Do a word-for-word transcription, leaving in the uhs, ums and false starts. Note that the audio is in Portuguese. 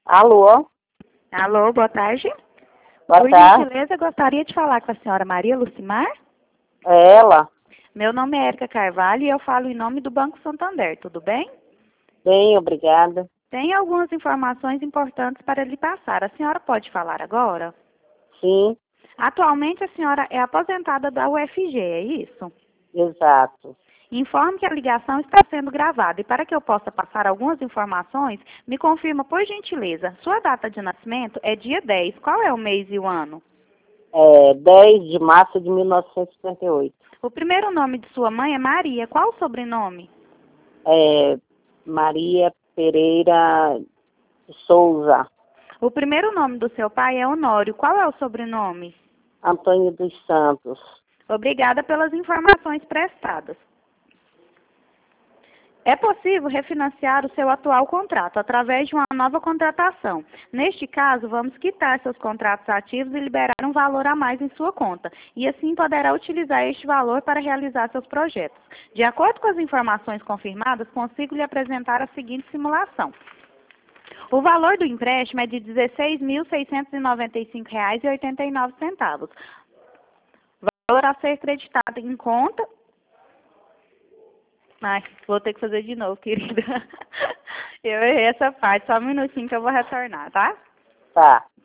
Alô? Alô, boa tarde. Boa Por tarde. gentileza, gostaria de falar com a senhora Maria Lucimar. É ela? Meu nome é Érica Carvalho e eu falo em nome do Banco Santander, tudo bem? Bem, obrigada. Tenho algumas informações importantes para lhe passar. A senhora pode falar agora? Sim, Atualmente a senhora é aposentada da U F G, é isso? exato. Informe que a ligação está sendo gravada e para que eu possa passar algumas informações, me confirma, por gentileza, sua data de nascimento é dia dez. Qual é o mês e o ano? É dez de março de mil novecentos e cinquenta e oito. O primeiro nome de sua mãe é Maria. Qual o sobrenome? É Maria Pereira de Souza. O primeiro nome do seu pai é Honório. Qual é o sobrenome? Antônio dos Santos. Obrigada pelas informações prestadas. É possível refinanciar o seu atual contrato através de uma nova contratação. Neste caso, vamos quitar seus contratos ativos e liberar um valor a mais em sua conta, e assim poderá utilizar este valor para realizar seus projetos. De acordo com as informações confirmadas, consigo lhe apresentar a seguinte simulação. O valor do empréstimo é de dezesseis mil seiscentos e noventa e cinco reais e oitenta e nove centavos. Valor a ser creditado em conta. Ai, vou ter que fazer de novo, querida. Eu errei essa parte. Só um minutinho que eu vou retornar, tá? Tá.